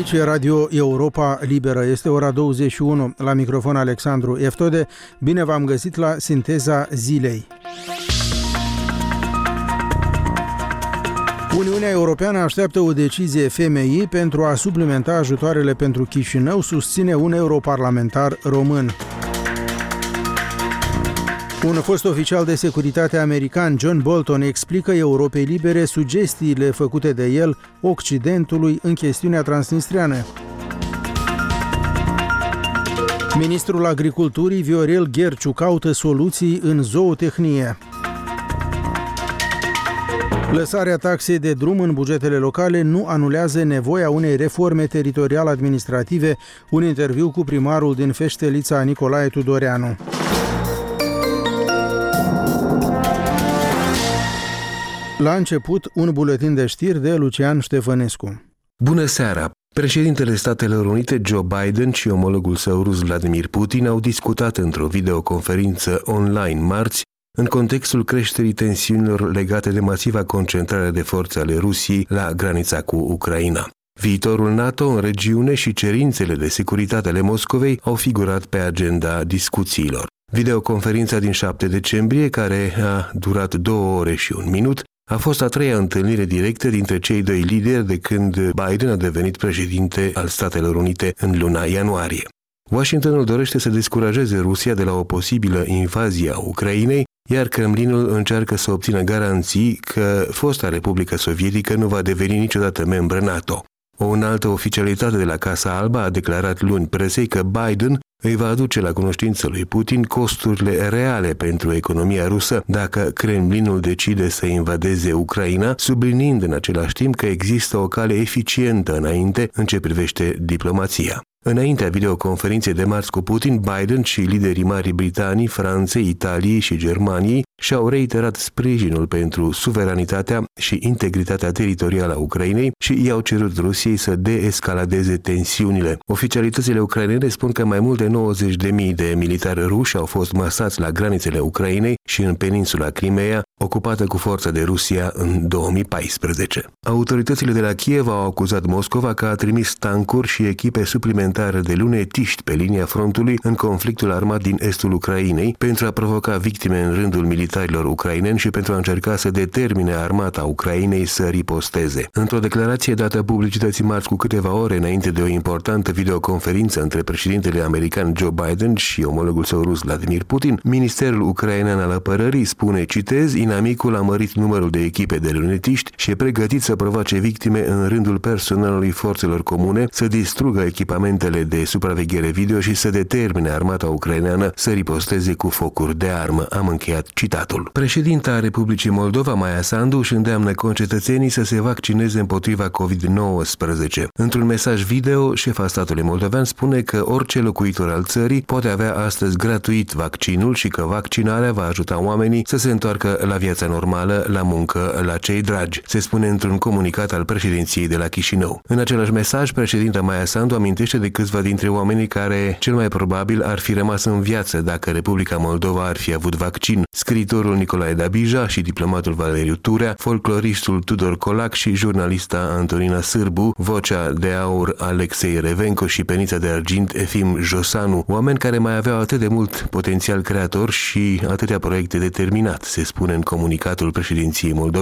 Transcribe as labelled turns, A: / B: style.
A: Aici e Radio Europa Liberă. Este ora 21. La microfon Alexandru Eftode. Bine v-am găsit la Sinteza Zilei. Uniunea Europeană așteaptă o decizie FMI pentru a suplimenta ajutoarele pentru Chișinău, susține un europarlamentar român. Un fost oficial de securitate american, John Bolton, explică Europei Libere sugestiile făcute de el Occidentului în chestiunea transnistriană. Ministrul Agriculturii, Viorel Gherciu, caută soluții în zootehnie. Lăsarea taxei de drum în bugetele locale nu anulează nevoia unei reforme teritorial-administrative. Un interviu cu primarul din Feștelița, Nicolae Tudoreanu. La început, un buletin de știri de Lucian Ștefănescu.
B: Bună seara! Președintele Statelor Unite, Joe Biden, și omologul său rus Vladimir Putin au discutat într-o videoconferință online marți în contextul creșterii tensiunilor legate de masiva concentrare de forțe ale Rusiei la granița cu Ucraina. Viitorul NATO în regiune și cerințele de securitate ale Moscovei au figurat pe agenda discuțiilor. Videoconferința din 7 decembrie, care a durat 2 ore și 1 minut, a fost a treia întâlnire directă dintre cei doi lideri de când Biden a devenit președinte al Statelor Unite în luna ianuarie. Washingtonul dorește să descurajeze Rusia de la o posibilă invazie a Ucrainei, iar Kremlinul încearcă să obțină garanții că fosta Republică Sovietică nu va deveni niciodată membră NATO. O înaltă oficialitate de la Casa Albă a declarat luni presei că Biden îi va aduce la cunoștință lui Putin costurile reale pentru economia rusă dacă Kremlinul decide să invadeze Ucraina, subliniind în același timp că există o cale eficientă înainte în ce privește diplomația. Înaintea videoconferinței de marți cu Putin, Biden și liderii Marii Britanii, Franței, Italiei și Germaniei și-au reiterat sprijinul pentru suveranitatea și integritatea teritorială a Ucrainei și i-au cerut Rusiei să deescaladeze tensiunile. Oficialitățile ucrainene spun că mai mult de 90.000 de militari ruși au fost masați la granițele Ucrainei și în peninsula Crimea, ocupată cu forța de Rusia în 2014. Autoritățile de la Kiev au acuzat Moscova că a trimis tancuri și echipe suplimentare de lunetiști pe linia frontului în conflictul armat din estul Ucrainei pentru a provoca victime în rândul militarilor ucraineni și pentru a încerca să determine armata Ucrainei să riposteze. Într-o declarație dată publicității marți cu câteva ore înainte de o importantă videoconferință între președintele american Joe Biden și omologul său rus Vladimir Putin, Ministerul ucrainean al Apărării spune, citez, inamicul a mărit numărul de echipe de lunetiști și e pregătit să provoace victime în rândul personalului forțelor comune, să distrugă echipamentele de supraveghere video și să determine armata ucraineană să riposteze cu focuri de armă. Am încheiat citatul. Președinta Republicii Moldova, Maia Sandu, își îndeamnă concetățenii să se vaccineze împotriva COVID-19. Într-un mesaj video, șefa statului moldovean spune că orice locuitor al țării poate avea astăzi gratuit vaccinul și că vaccinarea va ajuta oamenii să se întoarcă la viața normală, la muncă, la cei dragi, se spune într-un comunicat al președinției de la Chișinău. În același mesaj, președinta Maia Sandu amintește de câțiva dintre oamenii care cel mai probabil ar fi rămas în viață dacă Republica Moldova ar fi avut vaccin. Scriitorul Nicolae Dabija și diplomatul Valeriu Turea, folcloristul Tudor Colac și jurnalista Antonina Sârbu, vocea de aur Alexei Revenco și penița de argint Efim Josanu, oameni care mai aveau atât de mult potențial creator și atâtea proiecte de terminat, se spune în comunicatul președinției Moldovei.